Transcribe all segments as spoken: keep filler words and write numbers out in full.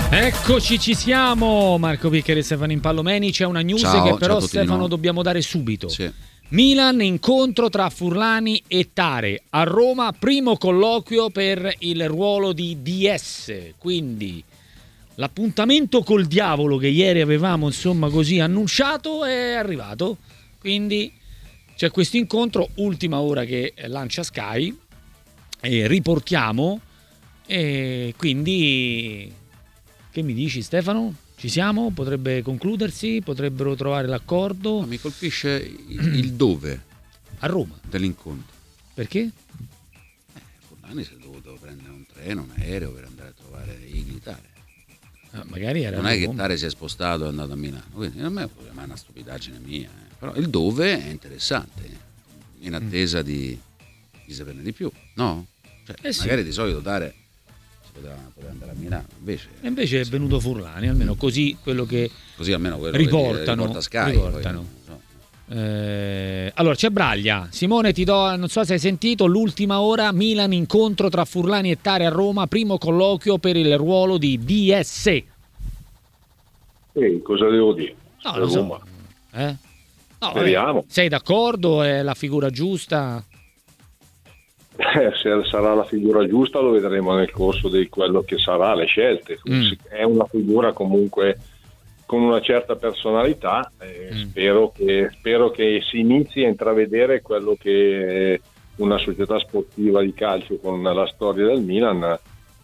Eccoci, ci siamo. Marco Piccoli e Stefano Impallomeni. C'è una news ciao, che però Stefano no. dobbiamo dare subito. Sì. Milan, incontro tra Furlani e Tare a Roma, primo colloquio per il ruolo di D S, quindi l'appuntamento col diavolo che ieri avevamo insomma così annunciato è arrivato, quindi c'è questo incontro, ultima ora che lancia Sky e riportiamo, e quindi che mi dici Stefano? Ci siamo? Potrebbe concludersi? Potrebbero trovare l'accordo? No, mi colpisce il, il dove a Roma dell'incontro. Perché? Eh, Furlani si è dovuto prendere un treno, un aereo per andare a trovare Igli Tare. Ah, magari era non è che Roma. Tare si è spostato e è andato a Milano, quindi a me è una stupidaggine mia, eh. Però il dove è interessante, eh. in attesa mm. di, di saperne di più, no? Cioè, eh sì. Magari di solito Tare Poteva, poteva andare a Milano, invece, e invece è venuto Furlani, almeno così quello che così almeno quello riportano, che riporta Sky, riportano. Poi, no. eh, allora c'è Braglia. Simone, ti do, non so se hai sentito l'ultima ora, Milan, incontro tra Furlani e Tare a Roma, primo colloquio per il ruolo di D S. Sì, cosa devo dire? No, lo so. Eh? No, Speriamo. Sei d'accordo? È la figura giusta? Eh, se sarà la figura giusta lo vedremo nel corso di quello che sarà, le scelte. Mm. È una figura comunque con una certa personalità, eh, mm. spero, che, spero che si inizi a intravedere quello che una società sportiva di calcio con la storia del Milan eh,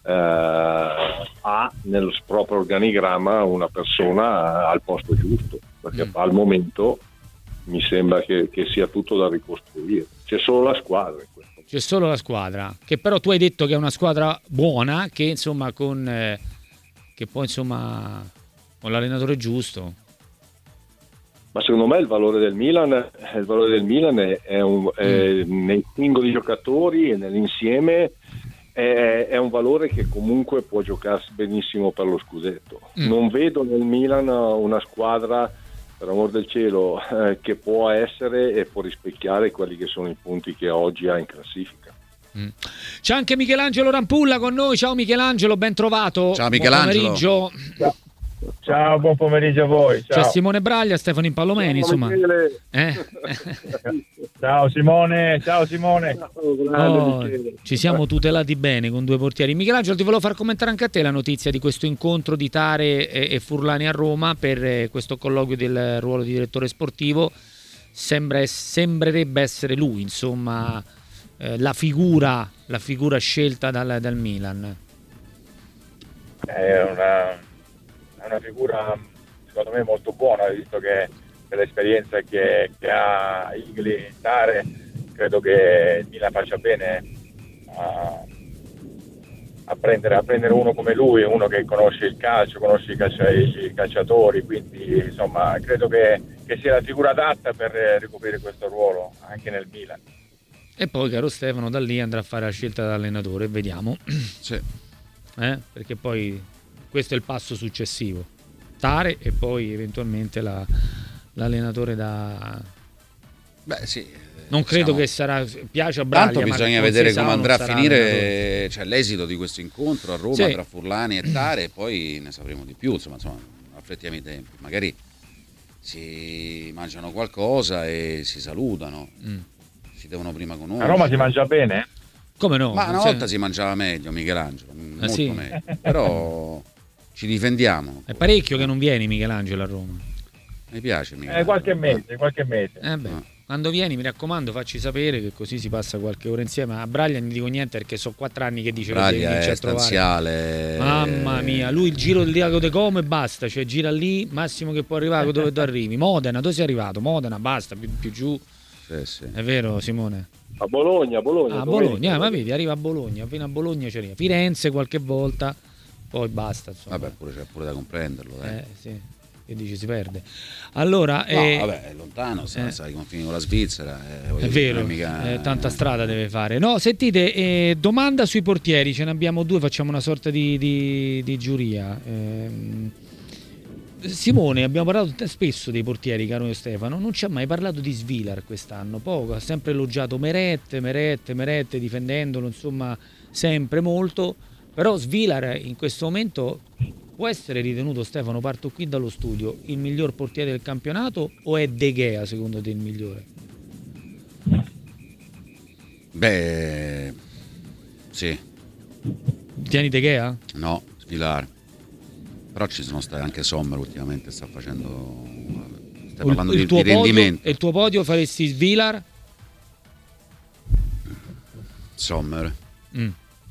ha nel proprio organigramma una persona al posto giusto, perché mm. al momento mi sembra che, che sia tutto da ricostruire, c'è solo la squadra in questo. C'è solo la squadra, che però tu hai detto che è una squadra buona, che insomma con eh, che poi insomma con l'allenatore giusto. Ma secondo me il valore del Milan, il valore del Milan è, è, un, è mm. nei singoli giocatori e nell'insieme è, è un valore che comunque può giocarsi benissimo per lo scudetto. Mm. Non vedo nel Milan una squadra, per amor del cielo, eh, che può essere e può rispecchiare quelli che sono i punti che oggi ha in classifica. Mm. C'è anche Michelangelo Rampulla con noi. Ciao Michelangelo, ben trovato. Ciao Michelangelo. Buon pomeriggio. Ciao. Ciao, buon pomeriggio a voi. Ciao. C'è Simone Braglia, Stefano Impallomeni, ciao, insomma. Eh? Ciao Simone, ciao Simone. Oh, ci siamo tutelati bene con due portieri. Michelangelo, ti volevo far commentare anche a te la notizia di questo incontro di Tare e, e Furlani a Roma per eh, questo colloquio del ruolo di direttore sportivo. Sembra, sembrerebbe essere lui, insomma, eh, la figura, la figura scelta dal, dal Milan. È una È una figura secondo me molto buona, visto che per l'esperienza che, che ha Igli Tare, credo che il Milan faccia bene a, a, prendere, a prendere uno come lui, uno che conosce il calcio, conosce i, calcia, i calciatori, quindi insomma credo che, che sia la figura adatta per ricoprire questo ruolo anche nel Milan. E poi, caro Stefano, da lì andrà a fare la scelta dell'allenatore, vediamo. Sì. Eh? Perché poi questo è il passo successivo, Tare e poi eventualmente la, l'allenatore da... Beh sì, non credo diciamo, che sarà, piace a Braglia, tanto bisogna ma vedere come andrà a finire, allenatore. cioè, l'esito di questo incontro a Roma, sì, tra Furlani e Tare, e poi ne sapremo di più, insomma, insomma affrettiamo i tempi, magari si mangiano qualcosa e si salutano, mm. si devono prima conoscere. A Roma si mangia bene? Come no? Ma una cioè... volta si mangiava meglio, Michelangelo, ah, molto sì? meglio, però ci difendiamo. È parecchio che non vieni, Michelangelo, a Roma. Mi piace Michelangelo. Eh, qualche mese, qualche mese. Eh beh, ah. Quando vieni, mi raccomando, facci sapere, che così si passa qualche ora insieme. A Braglia non dico niente perché sono quattro anni che dice Braglia che è a trovare. stanziale. Mamma mia, lui il giro del lago de Como e basta, cioè gira lì, massimo che può arrivare dove tu arrivi. Modena, dove sei arrivato? Modena, basta, più, più giù. Sì, sì. È vero, Simone? A Bologna, Bologna. Ah, Bologna, eh, ma vedi, arriva a Bologna, fino a Bologna ci arriva. Firenze qualche volta, poi basta. Insomma. Vabbè, pure, c'è pure da comprenderlo. Dai. Eh, sì, che dici si perde. Allora, no, eh, vabbè, è lontano, eh, sai, i confini con la Svizzera. Eh, è vero, mica... eh, tanta strada deve fare. No, sentite, eh, domanda sui portieri, ce ne abbiamo due, facciamo una sorta di, di, di giuria. Eh, Simone, abbiamo parlato spesso dei portieri, caro Stefano, non ci ha mai parlato di Svilar quest'anno, poco, ha sempre elogiato Meret, Meret, Meret, difendendolo, insomma, sempre molto, però Svilar in questo momento può essere ritenuto, Stefano, parto qui dallo studio, il miglior portiere del campionato o è De Gea secondo te il migliore? Beh, sì. Tieni De Gea? No, Svilar. Però ci sono stati anche Sommer ultimamente, sta facendo... Stai parlando il, il di, tuo di podio, rendimento. E il tuo podio faresti Svilar? Sommer. Mm.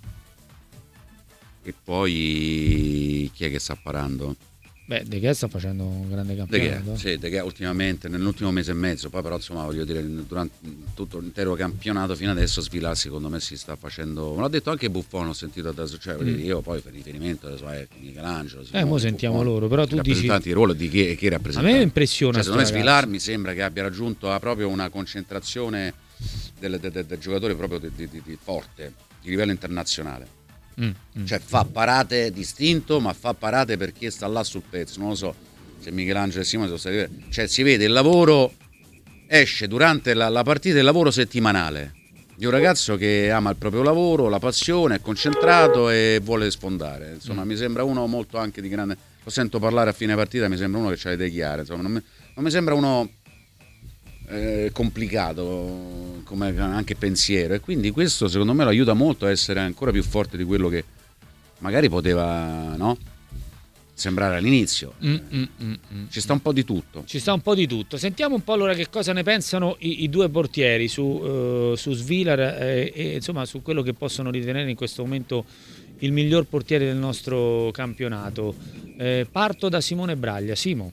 E poi chi è che sta parando? Beh, De Gea sta facendo un grande De Gea, campionato. sì, De Gea ultimamente, nell'ultimo mese e mezzo, poi però insomma voglio dire, durante tutto l'intero campionato fino adesso Svilar secondo me si sta facendo, me l'ha detto anche Buffon, ho sentito adesso, cioè mm. io poi per riferimento adesso è Michelangelo, eh mo sentiamo Buffon, loro, però tu dici rappresentanti di ruolo di chi, chi rappresenta. A me impressiona, cioè, secondo me Svilar ragazzo. mi sembra che abbia raggiunto ha proprio una concentrazione del, del, del, del giocatore proprio di, di, di forte, di livello internazionale. Mm, mm, cioè fa parate distinto, ma fa parate perché sta là sul pezzo, non lo so se Michelangelo e Simone sono stati, cioè si vede il lavoro, esce durante la, la partita il lavoro settimanale di un ragazzo che ama il proprio lavoro, la passione, è concentrato e vuole sfondare, insomma mm. mi sembra uno molto anche di grande, lo sento parlare a fine partita, mi sembra uno che ha le idee chiare, insomma non mi, non mi sembra uno eh, complicato come anche pensiero, e quindi questo secondo me lo aiuta molto a essere ancora più forte di quello che magari poteva, no? sembrare all'inizio. Mm, mm, mm, mm. Ci sta un po' di tutto. Ci sta un po' di tutto. Sentiamo un po' allora che cosa ne pensano i, i due portieri su, uh, su Svilar e, e insomma su quello che possono ritenere in questo momento il miglior portiere del nostro campionato. Eh, parto da Simone Braglia. Simo.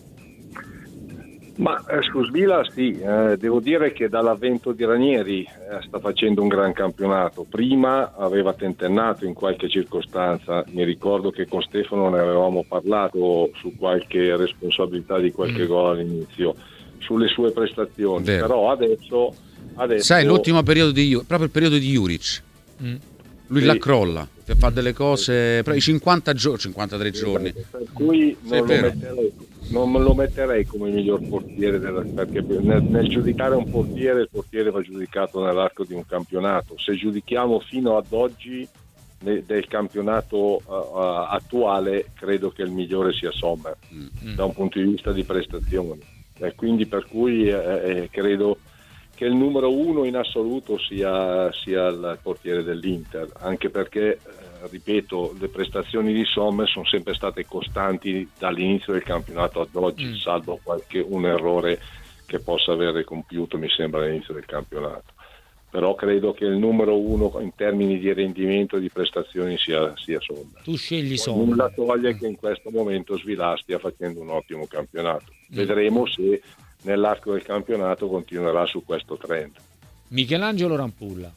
Ma eh, su Svilar sì, eh, devo dire che dall'avvento di Ranieri eh, sta facendo un gran campionato. Prima aveva tentennato in qualche circostanza, mi ricordo che con Stefano ne avevamo parlato su qualche responsabilità di qualche mm. gol all'inizio, sulle sue prestazioni. Vero. Però adesso, adesso... Sai, l'ultimo periodo di proprio il periodo di Juric. Mm. Lui sì. la crolla, fa delle cose, i cinquanta giorni, cinquantatré giorni. Per cui non, sì, lo metterei, non me lo metterei come miglior portiere, della, perché nel, nel giudicare un portiere, il portiere va giudicato nell'arco di un campionato. Se giudichiamo fino ad oggi de, del campionato uh, attuale, credo che il migliore sia Sommer, mm. da un punto di vista di prestazioni. E quindi per cui eh, credo che il numero uno in assoluto sia, sia il portiere dell'Inter, anche perché, eh, ripeto, le prestazioni di Sommer sono sempre state costanti dall'inizio del campionato ad oggi, mm. salvo qualche un errore che possa avere compiuto, mi sembra, all'inizio del campionato. Però credo che il numero uno in termini di rendimento e di prestazioni sia, sia Sommer. Tu scegli Sommer. Nulla toglie che in questo momento Svilar stia facendo un ottimo campionato. Mm. Vedremo se nell'arco del campionato continuerà su questo trend. Michelangelo Rampulla.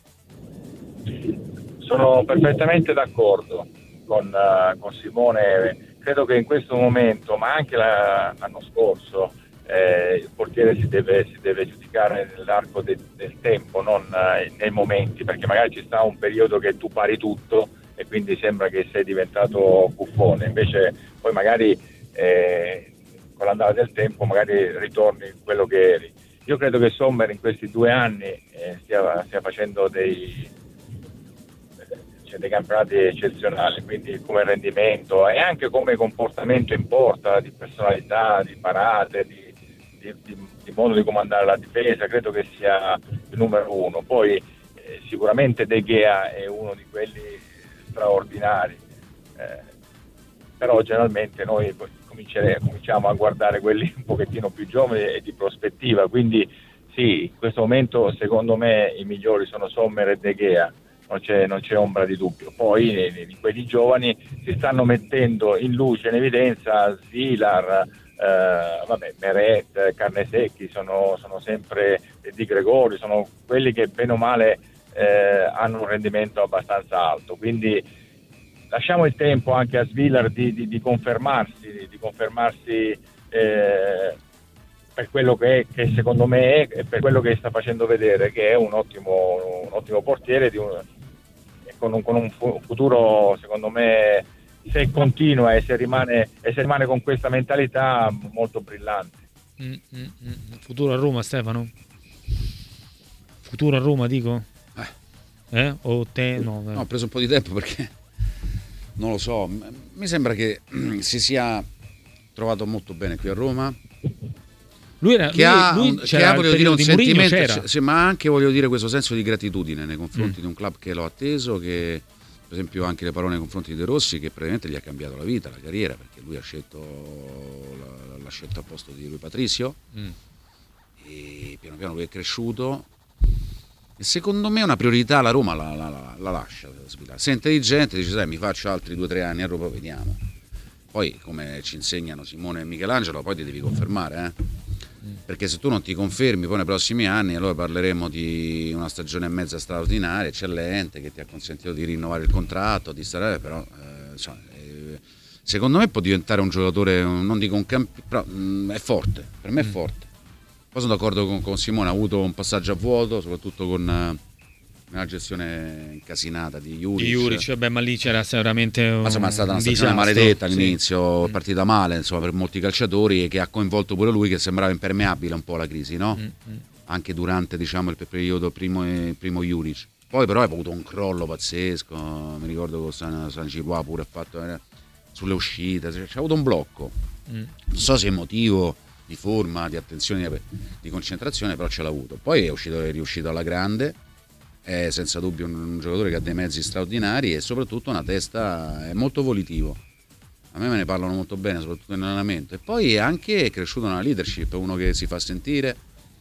Sono perfettamente d'accordo con, uh, con Simone, credo che in questo momento, ma anche la, l'anno scorso, eh, il portiere si deve, si deve giudicare nell'arco de, del tempo, non uh, nei momenti, perché magari ci sta un periodo che tu pari tutto e quindi sembra che sei diventato Buffone, invece poi magari eh, con l'andare del tempo magari ritorni quello che eri. Io credo che Sommer in questi due anni eh, stia, stia facendo dei, cioè dei campionati eccezionali, quindi come rendimento e anche come comportamento in porta, di personalità, di parate, di, di, di, di modo di comandare la difesa, credo che sia il numero uno. Poi eh, sicuramente De Gea è uno di quelli straordinari, eh, però generalmente noi cominciamo a guardare quelli un pochettino più giovani e di prospettiva, quindi sì, in questo momento secondo me i migliori sono Sommer e De Gea, non c'è, non c'è ombra di dubbio. Poi in quelli giovani si stanno mettendo in luce, in evidenza Svilar, eh, vabbè, Meret, Carnesecchi, sono, sono sempre Di Gregori, sono quelli che bene o male eh, hanno un rendimento abbastanza alto, quindi lasciamo il tempo anche a Svilar di, di, di confermarsi, di, di confermarsi eh, per quello che, è, che secondo me è e per quello che sta facendo vedere, che è un ottimo, un ottimo portiere di un, con, un, con un futuro, secondo me, se continua e se rimane, e se rimane con questa mentalità, molto brillante. Mm, mm, mm. Futuro a Roma, Stefano? Futuro a Roma, dico? Eh? eh? O te? No, no, ho preso un po' di tempo perché non lo so, mi sembra che si sia trovato molto bene qui a Roma. Lui era, che lui, ha, lui un, che ha voglio dire, un di sentimento, sì, ma anche voglio dire questo senso di gratitudine nei confronti mm. di un club che l'ho atteso, che per esempio anche le parole nei confronti di De Rossi, che praticamente gli ha cambiato la vita, la carriera, perché lui ha scelto l'ha scelto a posto di Rui Patricio, mm. e piano piano lui è cresciuto, e secondo me una priorità la Roma la, la, la, la lascia. Se è intelligente dice sai mi faccio altri due o tre anni a Roma, vediamo. Poi come ci insegnano Simone e Michelangelo, poi ti devi confermare, eh? Perché se tu non ti confermi poi nei prossimi anni, allora parleremo di una stagione e mezza straordinaria, eccellente, che ti ha consentito di rinnovare il contratto, di stare, però eh, insomma, eh, secondo me può diventare un giocatore, non dico un campione, però mh, è forte, per me è forte. Poi sono d'accordo con, con Simone, ha avuto un passaggio a vuoto, soprattutto con uh, una gestione incasinata di Juric. Di Juric, vabbè, ma lì c'era veramente un, ma insomma è stata una stagione disastro, maledetta sì. all'inizio, partita male insomma per molti calciatori, e che ha coinvolto pure lui, che sembrava impermeabile un po' alla crisi, no? Mm-hmm. Anche durante diciamo il periodo primo, primo Juric. Poi però ha avuto un crollo pazzesco, mi ricordo con San, San Cipoa pure ha fatto eh, sulle uscite, c'è avuto un blocco. Mm. Non so se è motivo di forma, di attenzione, di, di concentrazione, però ce l'ha avuto. Poi è uscito, è riuscito alla grande. È senza dubbio un, un giocatore che ha dei mezzi straordinari e soprattutto una testa, è molto volitivo. A me me ne parlano molto bene, soprattutto in allenamento. E poi è anche cresciuto nella leadership, uno che si fa sentire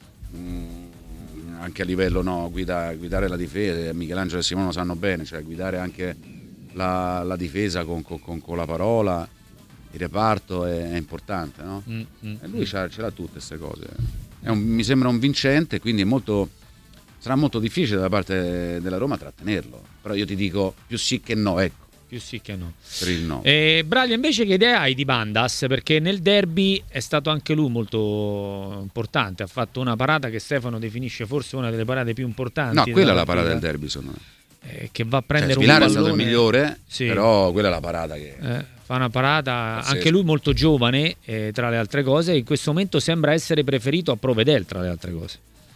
mh, anche a livello no, guida, guidare la difesa. Michelangelo e Simone lo sanno bene, cioè guidare anche la, la difesa con, con, con la parola, il reparto è, è importante, no? Mm, mm, e lui mm. ce l'ha tutte queste cose. È un, mi sembra un vincente, quindi è molto... sarà molto difficile da parte della Roma trattenerlo, però io ti dico più sì che no, ecco. Più sì che no. Per il no. E Braglia, invece che idea hai di Bandas? Perché nel derby è stato anche lui molto importante, ha fatto una parata che Stefano definisce forse una delle parate più importanti. No, quella è la parata del derby, secondo me. Eh, che va a prendere cioè, un pallone. è stato il migliore, sì. Però quella è la parata che... Eh, fa una parata, pazzesco. Anche lui molto giovane, eh, tra le altre cose, e in questo momento sembra essere preferito a Provedel, tra le altre cose.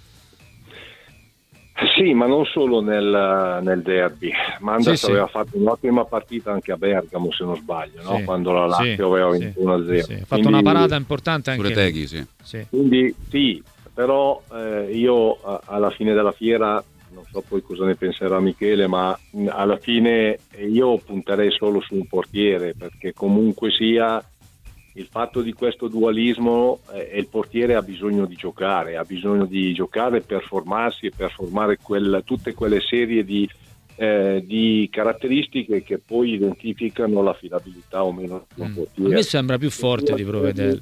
Sì, ma non solo nel, nel derby. Mandas sì, aveva sì. fatto un'ottima partita anche a Bergamo, se non sbaglio, no? Sì. Quando la Lazio sì, aveva vinto sì. uno a zero. Sì. Ha fatto quindi, una parata importante anche pure Teghi, sì. sì. Quindi sì, però eh, io a, alla fine della fiera, non so poi cosa ne penserà Michele, ma alla fine io punterei solo su un portiere, perché comunque sia il fatto di questo dualismo eh, il portiere ha bisogno di giocare, ha bisogno di giocare per formarsi e per formare quel, tutte quelle serie di, eh, di caratteristiche che poi identificano l'affidabilità o meno di un mm. portiere. A me sembra più forte di Provedel.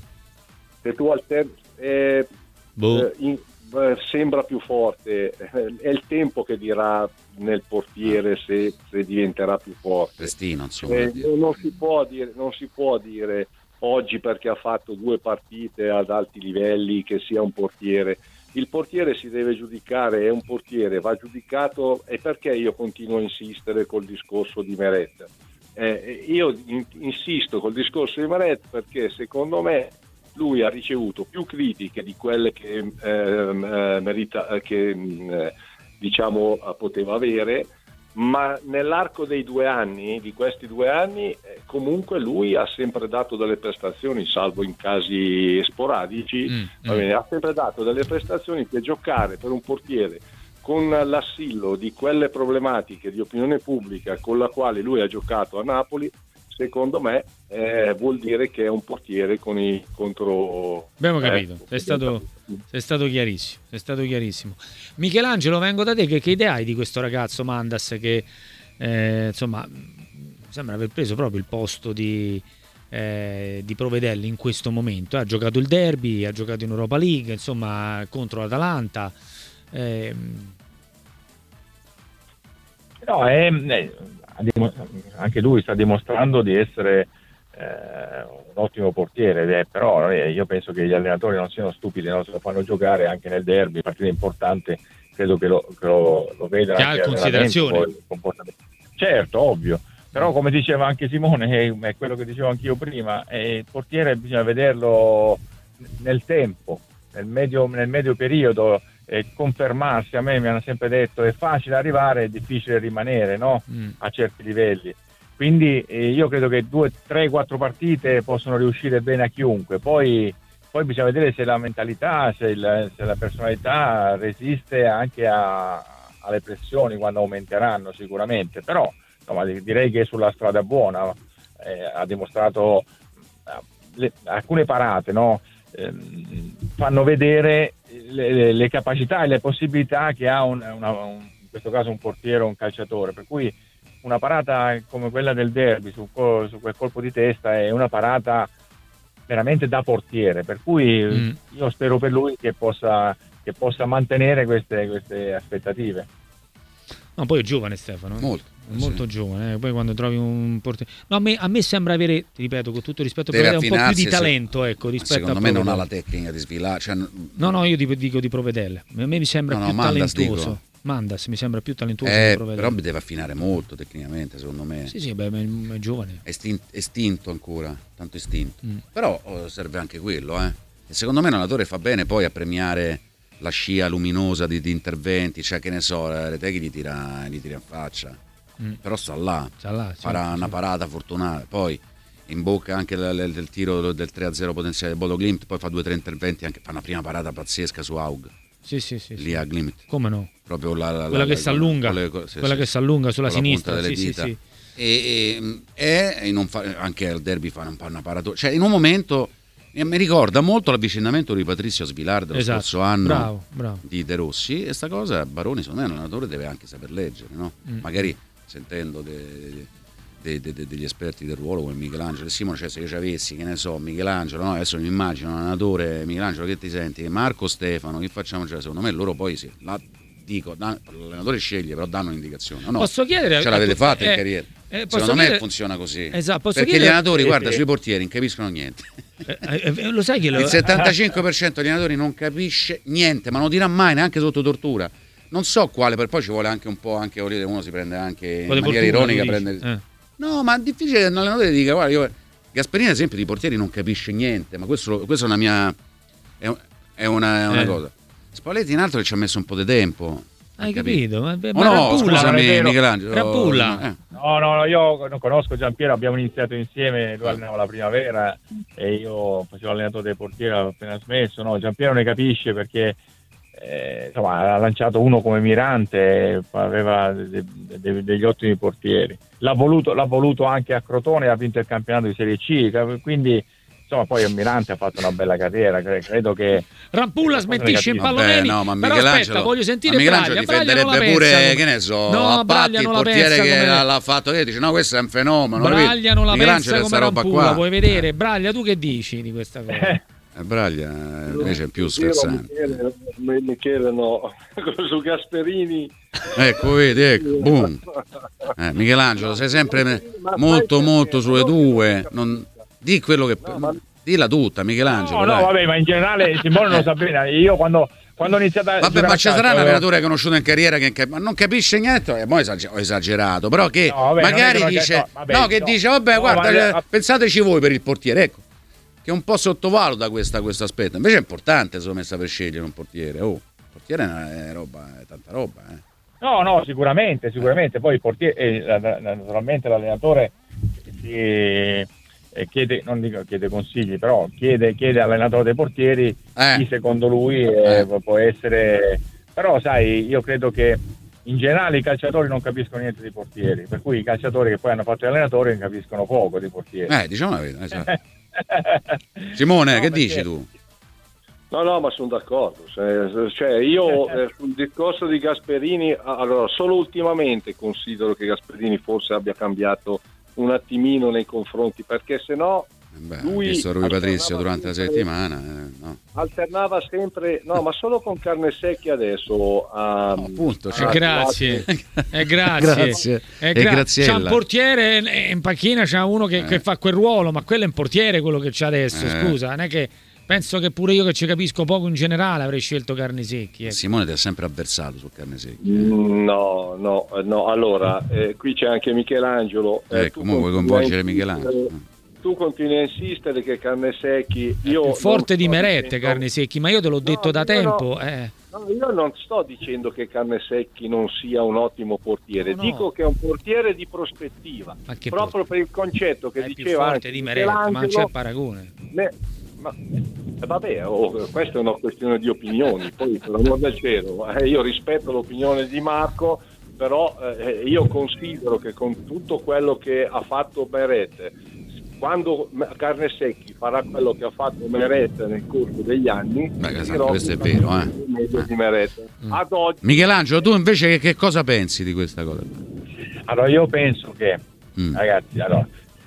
Se tu alterni, eh, boh. eh, in, eh, sembra più forte, eh, è il tempo che dirà nel portiere se, se diventerà più forte. Destino, insomma. Eh, non si può dire, non si può dire oggi perché ha fatto due partite ad alti livelli che sia un portiere. Il portiere si deve giudicare, è un portiere, va giudicato. E perché io continuo a insistere col discorso di Meret? Eh, io in, insisto col discorso di Meret perché secondo me lui ha ricevuto più critiche di quelle che eh, merita, che eh, diciamo poteva avere, ma nell'arco dei due anni, di questi due anni, eh, comunque lui ha sempre dato delle prestazioni, salvo in casi sporadici, mm, va bene, mm. ha sempre dato delle prestazioni che giocare per un portiere con l'assillo di quelle problematiche di opinione pubblica con la quale lui ha giocato a Napoli, secondo me eh, vuol dire che è un portiere con i contro... Abbiamo capito, eh, sei, stato, sei stato chiarissimo, sei stato chiarissimo. Michelangelo, vengo da te, che, che idea hai di questo ragazzo Mandas che eh, insomma sembra aver preso proprio il posto di, eh, di Provedel in questo momento? Ha giocato il derby, ha giocato in Europa League, insomma contro l'Atalanta. Eh... No, è... è... anche lui sta dimostrando di essere eh, un ottimo portiere, ed è, però eh, io penso che gli allenatori non siano stupidi, no? Se lo fanno giocare anche nel derby, partita importante, credo che lo, che lo, lo vedano che ha in considerazione. Certo, ovvio, però come diceva anche Simone, è, è quello che dicevo anch'io prima, eh, il portiere bisogna vederlo nel tempo, nel medio, nel medio periodo, e confermarsi. A me mi hanno sempre detto è facile arrivare, è difficile rimanere, no? Mm. A certi livelli, quindi eh, io credo che due, tre, quattro partite possono riuscire bene a chiunque. Poi, poi bisogna vedere se la mentalità, se, il, se la personalità resiste anche a, alle pressioni quando aumenteranno sicuramente, però insomma, direi che è sulla strada buona, eh, ha dimostrato eh, le, alcune parate, no? eh, fanno vedere le, le, le capacità e le possibilità che ha un, una, un, in questo caso un portiere o un calciatore, per cui una parata come quella del derby su, su quel colpo di testa è una parata veramente da portiere, per cui mm. io spero per lui che possa, che possa mantenere queste, queste aspettative. No, poi è giovane Stefano, eh? molto, molto sì. giovane, eh? Poi quando trovi un portiere, no, a me, a me sembra avere, ti ripeto con tutto rispetto, Provedel, un po' più di talento, ecco, rispetto secondo a me Provedel. non ha la tecnica di sfilare, cioè... no no io dico, dico di Provedel, a me mi sembra no, più no, Mandas, talentuoso dico. Mandas mi sembra più talentuoso eh, di Provedel, però deve affinare molto tecnicamente, secondo me. Sì sì, beh, è, è giovane, è estinto, estinto ancora, tanto estinto, mm. però oh, serve anche quello, eh. E secondo me l'allenatore fa bene poi a premiare la scia luminosa di, di interventi, cioè che ne so, Retegui gli tira, gli tira in faccia, mm. però sta là, sta là farà certo, una sì. parata fortunata, poi in bocca anche del, del tiro del tre a zero potenziale del Bodo Glimt, poi fa due o tre interventi, anche fa una prima parata pazzesca su Haug, sì sì sì, lì sì. a Glimt, come no, proprio la, la, quella la, che la, si allunga, le, sì, quella sì, che si allunga sulla sinistra, delle sì, dita. sì, sì. E, e, e non fa, anche al derby fa un po' una parata, cioè in un momento mi ricorda molto l'avvicinamento di Patrizio Svilar dello esatto. scorso anno, bravo, bravo. di De Rossi, e sta cosa Baroni secondo me l'allenatore deve anche saper leggere, no? Mm. Magari sentendo de, de, de, de, degli esperti del ruolo come Michelangelo e Simone, cioè se io ci avessi, che ne so, Michelangelo, no? Adesso mi immagino un allenatore, Michelangelo, che ti senti? Marco Stefano, che facciamo? Cioè, secondo me loro poi sì, la, dico, dan, l'allenatore sceglie, però danno un'indicazione. No, posso chiedere? Ce l'avete fatta eh, in carriera. Eh, secondo chiedere... me funziona così, esatto, posso perché chiedere... gli allenatori, eh, guarda, eh, sui portieri non capiscono niente. Eh, eh, lo sai che lo... Il settantacinque per cento degli allenatori non capisce niente, ma non dirà mai, neanche sotto tortura. Non so quale, per poi ci vuole anche un po', anche uno si prende anche in maniera fortuna, ironica. Prende... Eh. No, ma è difficile che un allenatore dica, guarda, io... Gasperini ad esempio di portieri non capisce niente, ma questo, questa è una mia... è, è una, è una eh. cosa. Spalletti in altro che ci ha messo un po' di tempo. Hai capito? Ma, ma oh no, Rampulla, scusami Michelangelo. Rampulla. Eh. No, no, no, io non conosco Giampiero, abbiamo iniziato insieme, lui allenava la primavera e io facevo allenatore dei portieri, ho appena smesso. No, Giampiero ne capisce perché eh, insomma, ha lanciato uno come Mirante, aveva de, de, de, degli ottimi portieri. L'ha voluto, l'ha voluto anche a Crotone, ha vinto il campionato di Serie C, quindi insomma poi il Mirante ha fatto una bella carriera, credo che Rampulla smettisce in palloneri. Vabbè, no, ma però aspetta, voglio sentire Michelangelo difenderebbe pure, che ne so, no, a Patti, il portiere che come... l'ha fatto, che dice no, questo è un fenomeno. Braglia non la pensa come Rampulla, qua. Vuoi vedere? Braglia, tu che dici di questa cosa? Eh, Braglia invece è più sferzante. Mi chiedono su Gasperini. Ecco, vedi, ecco, boom. Eh, Michelangelo, sei sempre molto molto sulle tue, non... Di quello che no, ma... dilla tutta, Michelangelo. No, no, vabbè, ma in generale Simone lo sa bene. Io quando, quando ho iniziato a vabbè, ma ci sarà un allenatore che conosciuto in carriera che cap- non capisce niente, e poi ho esagerato, però che no, vabbè, magari dice no, vabbè, no, che no. dice vabbè, no, guarda, vabbè, eh, pensateci voi per il portiere, ecco. Che un po' sottovaluta questa, questo aspetto. Invece è importante, insomma, messa per scegliere un portiere. Oh, il portiere è roba, è tanta roba, eh. No, no, sicuramente, sicuramente. Poi il portiere, eh, naturalmente l'allenatore si E chiede, non dico chiede consigli, però chiede, chiede all'allenatore dei portieri eh. chi secondo lui eh, eh. può essere. Però sai, io credo che in generale i calciatori non capiscono niente di portieri, per cui i calciatori che poi hanno fatto gli allenatori ne capiscono poco di portieri. Eh, diciamo la verità, esatto. Simone, no, che perché... dici tu? No, no, ma sono d'accordo. Cioè, io eh, sul discorso di Gasperini, allora, solo ultimamente considero che Gasperini forse abbia cambiato un attimino nei confronti, perché se no Beh, lui visto Rui Patrizio durante la settimana eh, no. alternava sempre, no, ma solo con Carnesecchi adesso a, no, appunto, cioè, a grazie eh, grazie, grazie. Eh, gra- c'ha un portiere in panchina, c'ha uno che, eh. che fa quel ruolo, ma quello è un portiere quello che c'ha adesso, eh. scusa, non è che penso che pure io che ci capisco poco in generale avrei scelto Carnesecchi. Ecco. Simone ti ha sempre avversato su Carnesecchi. No, no, no. Allora, eh, qui c'è anche Michelangelo. Eh, ecco, come vuoi coinvolgere Michelangelo? Tu continui a insistere che Carnesecchi... Io è forte non, di Merette non... Carnesecchi, ma io te l'ho detto no, da tempo. No. Eh. No, io non sto dicendo che Carnesecchi non sia un ottimo portiere, no, no. dico che è un portiere di prospettiva, proprio portiere? per il concetto che è diceva più forte anche di Meret, ma non c'è paragone. Ne, ma, eh, vabbè, oh, questa è una questione di opinioni, poi per l'amor del cielo, eh, io rispetto l'opinione di Marco, però eh, io considero che con tutto quello che ha fatto Meret, quando Carnesecchi farà quello che ha fatto Meret nel corso degli anni, beh, questo è vero, eh. di Meret. Mm. Ad oggi, Michelangelo, tu invece che, che cosa pensi di questa cosa? Allora io penso che Mm. ragazzi, allora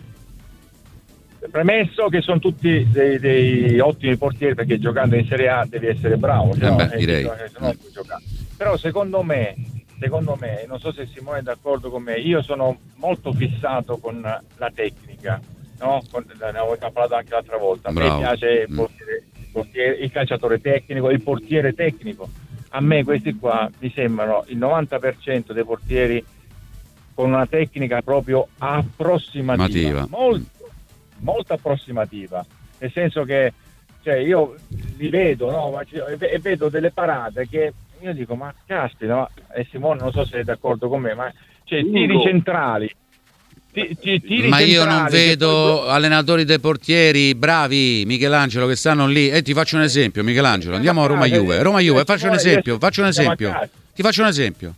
premesso che sono tutti dei, dei ottimi portieri, perché giocando in Serie A devi essere bravo, Eh no? beh, direi. Se no non puoi giocare. Però secondo me secondo me, non so se Simone è d'accordo con me, io sono molto fissato con la tecnica, no? Con, ne avevo parlato anche l'altra volta. A Bravo. me piace il, portiere, il, portiere, il calciatore tecnico, il portiere tecnico. A me questi qua mi sembrano il novanta per cento dei portieri con una tecnica proprio approssimativa, Mativa. molto, molto approssimativa, nel senso che cioè io li vedo, no? E vedo delle parate che io dico, ma caspita, ma... e Simone non so se è d'accordo con me, ma cioè tiri centrali, ti, ti, tiri ma io centrali non vedo poi... allenatori dei portieri bravi, Michelangelo, che stanno lì. E ti faccio un esempio, Michelangelo, andiamo a Roma Juve, Roma Juve, faccio un esempio, faccio un esempio, ti faccio un esempio.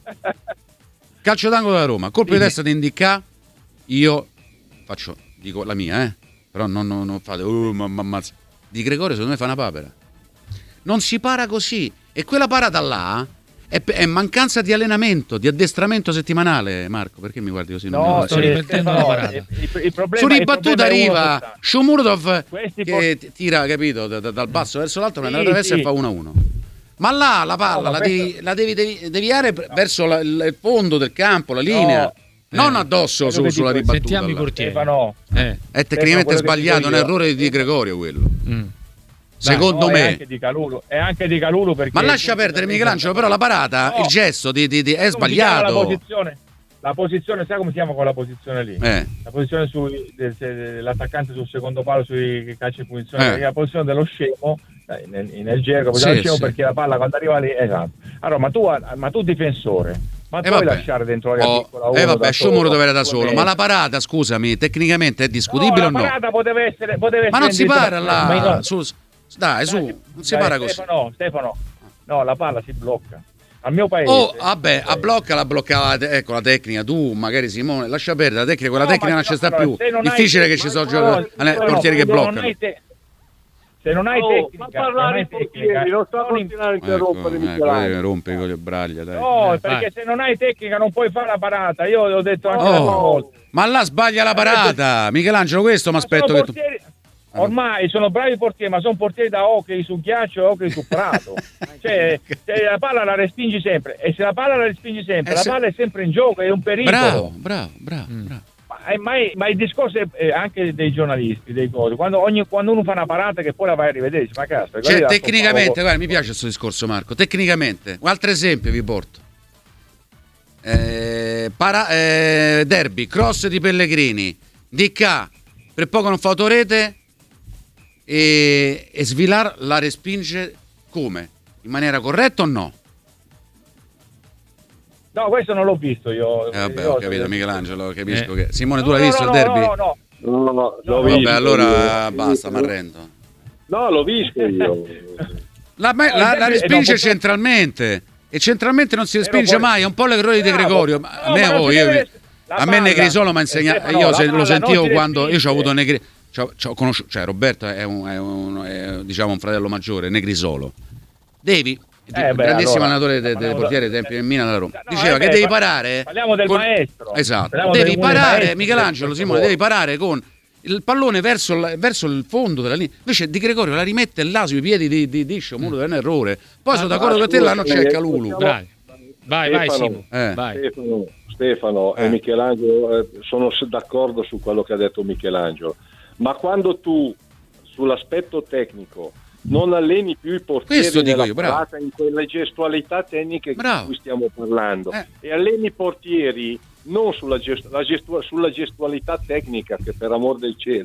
Calcio d'angolo da Roma, colpo di testa di Indicà, io faccio, dico la mia, eh, però non, non, non fate, uh, mamma ammazza. Di Gregorio secondo me fa una papera. Non si para così, e quella parata là è, è mancanza di allenamento, di addestramento settimanale. Marco, perché mi guardi così? No, sto ripetendo la parata. Il, il, il problema, su ribattuta arriva Shomurodov che port- tira, capito, da, da, dal basso verso l'alto, sì, prende la traversa sì. e fa uno a uno. Ma là la palla No, la, questo... devi, la devi devi deviare no. verso la, il fondo del campo, la linea, no. non eh. addosso su, sulla ribattuta. Sentiamo i portieri. Stefano, eh. È tecnicamente Stefano, sbagliato, è un errore di Gregorio quello. Mm. Secondo no, me è anche di Calulu, è anche di Calulu perché ma lascia perdere Michelangelo, però la parata, no. il gesto di, di, di, è Come sbagliato. La posizione, la posizione, sai come si chiama quella posizione lì? Eh. La posizione su, del, dell'attaccante sul secondo palo sui calci di punizione, Eh. la posizione dello scemo, nel, nel gergo, sì, dello scemo, sì. Perché la palla quando arriva lì, esatto. Allora, ma tu, ma tu difensore, ma eh puoi vabbè. lasciare dentro la oh, piccola eh vabbè, Sciomuro dove era da solo, solo, ma la parata, scusami, tecnicamente è discutibile no, la o no? parata poteva essere, poteva ma non essere si para là, no. su, dai, su, dai, non si dai, para così. Stefano, Stefano, no, la palla si blocca. Al mio paese. Oh, vabbè, a blocca la bloccava, ecco la tecnica, tu magari Simone, lascia perdere la tecnica, quella no, tecnica non ci sta più. Difficile che ci sono giocatori, portieri che bloccano. Se non hai oh, tecnica, ma parlare i portieri, non sta continuando a interrompere ecco, rompe con le braglie, dai. No, eh, perché vai. Se non hai tecnica non puoi fare la parata. Io l'ho detto anche oh, l'altra volta. Ma là sbaglia la parata, Michelangelo, questo mi aspetto che tu... Ormai sono bravi portieri, ma sono portieri da hockey su ghiaccio e hockey su prato. Cioè, se la palla la respingi sempre, e se la palla la respingi sempre, eh, la se... palla è sempre in gioco, è un pericolo. Bravo, bravo, bravo, mm. bravo. Ma, ma, ma il discorso è eh, anche dei giornalisti, dei cose. Quando, ogni, quando uno fa una parata che poi la vai a rivedere, ma cazzo. Cioè, tecnicamente, guarda, mi piace questo discorso, Marco. Tecnicamente, un altro esempio vi porto. Eh, para, eh, derby, cross di Pellegrini, D K, per poco non fa autorete. E, e Svilar la respinge come? In maniera corretta o no? No, questo non l'ho visto io. Eh vabbè, io ho capito, Michelangelo, capisco eh. che... Simone, tu no, l'hai no, visto no, il derby? No, no, no. no, no, no vabbè, visto, allora io. basta, mi arrendo. No, l'ho visto io. La, la, la, la respinge no, centralmente. E centralmente non si respinge mai, è un po' l'errore di Gregorio. No, a me, oh, io, deve... a me Negrisolo mi ha insegnato, io se, lo sentivo quando io ho avuto Negrisolo. C'ho, c'ho conosciuto, cioè Roberto è un, è un è, diciamo un fratello maggiore, Negrisolo. Devi, eh beh, grandissimo allora, allenatore dei de, de portieri dei tempi del Milan della Roma. No, Diceva eh che beh, devi parare. Parliamo del con, maestro. Esatto. Parliamo devi parare, maestro, Michelangelo, Simone, devi parare con il pallone verso il, verso il fondo della linea. Invece Di Gregorio la rimette là sui piedi di, di, di Sciomuro, è un errore. Poi ah, sono d'accordo con te, là non c'è Calulu. Vai, vai, vai Simone. Eh. Stefano, Stefano eh. e Michelangelo, eh, sono d'accordo su quello che ha detto Michelangelo. Ma quando tu sull'aspetto tecnico non alleni più i portieri nella parata, in quelle gestualità tecniche bravo. di cui stiamo parlando eh. e alleni i portieri non sulla, gestu- la gestu- sulla gestualità tecnica, che per amor del cielo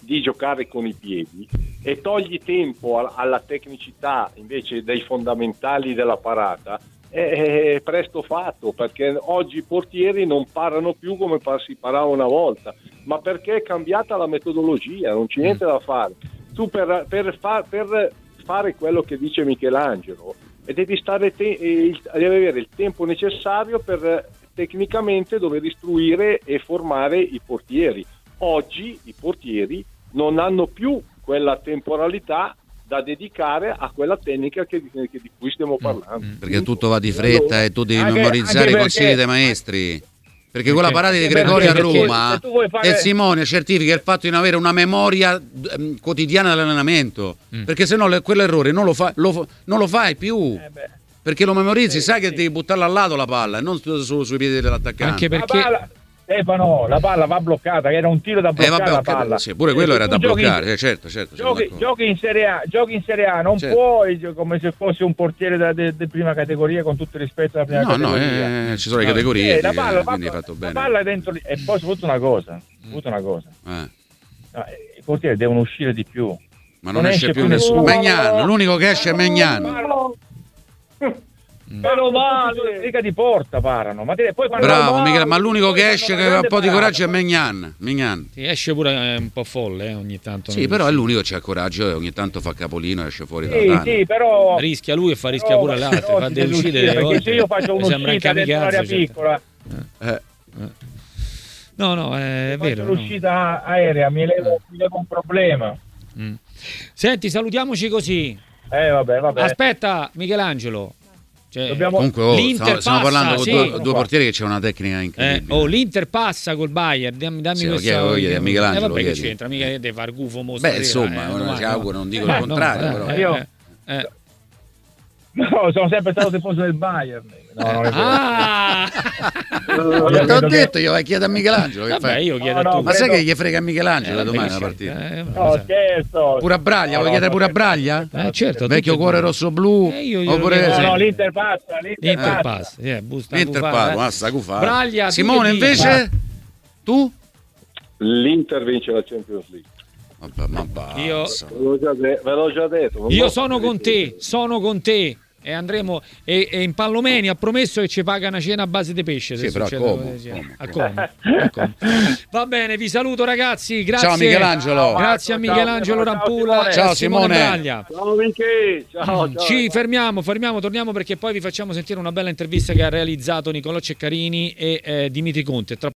di giocare con i piedi e togli tempo a, alla tecnicità invece dei fondamentali della parata, è presto fatto, perché oggi i portieri non parano più come si parava una volta, ma perché è cambiata la metodologia, non c'è niente da fare. Tu per, per, fa, per fare quello che dice Michelangelo e devi stare te, e, devi avere il tempo necessario per tecnicamente dover istruire e formare i portieri. Oggi i portieri non hanno più quella temporalità da dedicare a quella tecnica che, che, di cui stiamo parlando. Perché tutto va di fretta e tu devi anche, memorizzare anche perché, i consigli dei maestri. Perché quella parata di Gregorio a Roma fare... testimone, certifica il fatto di non avere una memoria um, quotidiana dell'allenamento. Mm. Perché se no le, quell'errore non lo, fa, lo, non lo fai più. Eh perché lo memorizzi, eh, sai sì. che devi buttarla al lato la palla e non solo sui piedi dell'attaccante. Anche perché... Stefano, la palla va bloccata, che era un tiro da bloccare eh, vabbè, la palla. Sì, pure quello eh, era da bloccare, eh, certo, certo. Giochi, giochi in Serie A, giochi in Serie A, non certo. puoi come se fossi un portiere da, de, de prima categoria, con tutto il rispetto alla prima no, categoria. No, eh, ci sono le categorie, eh, la palla, quindi hai fatto la bene. La palla è dentro e poi soprattutto una cosa, soprattutto una cosa. Eh. No, i portieri devono uscire di più. Ma non, non esce, esce più nessuno. Magnan, l'unico che esce è Magnan. Meno male, mica di porta parano. Ma poi bravo Michele, ma l'unico che esce che ha un po' di coraggio è Magnan. Magnan. Sì, esce pure un po' folle eh, ogni tanto. Sì, però è l'unico che ha il coraggio e ogni tanto fa capolino e esce fuori sì, dalla sì, però rischia lui e fa rischia pure l'altro, fa delle uscite delle perché volte. se io faccio un'uscita dentro l'area piccola. Eh. Eh. No, no, è vero. L'uscita no. aerea mi levo, mi levo un problema. Mm. Senti, salutiamoci così. Eh vabbè, vabbè. Aspetta, Michelangelo. Cioè, Dobbiamo... Comunque oh, stiamo, stiamo passa, parlando sì. con due, due portieri che c'è una tecnica incredibile. Eh, oh, l'Inter passa col Bayern, dammi, dammi sì, questa. Lo chiedi, Michelangelo, eh, vabbè, lo che c'entra, mica deve fare gufo mostro. Beh, insomma, eh, non si augura, non dico eh, il contrario, no, però. Eh, io... eh, eh. No, sono sempre stato tifoso del Bayern. No, non è vero. Ah! Te l'ho detto, io vai a chiedere a Michelangelo. Che Vabbè, fai? io chiedo no, a tu. no, Ma credo... sai che gli frega a Michelangelo eh, domani la partita? Eh, no, scherzo. Pure a Braglia, no, vuoi no, chiedere pure a no, Braglia? Eh, certo. Vecchio cuore rosso-blu? Eh, io, io oppure... No, no, l'Inter passa. L'Inter, L'Inter passa. passa. Yeah, busta, L'Inter passa, basta, Braglia. Simone, invece? Tu? L'Inter vince la Champions League. Vabbè, ma basta. Io... Ve l'ho già, de- ve l'ho già detto. Io sono con te, sono con te. E andremo e, e in Pallomeni ha promesso che ci paga una cena a base di pesce. Sì, se però succede, come, sì. come, A come. A come. Va bene, vi saluto ragazzi. Grazie. Ciao Michelangelo. Grazie a Michelangelo ciao, Rampulla. Ciao e Simone Simone. Braglia. Ciao Michele. Ciao, ciao. Ci fermiamo, fermiamo, torniamo perché poi vi facciamo sentire una bella intervista che ha realizzato Nicolò Ceccarini e eh, Dimitri Conte. Tra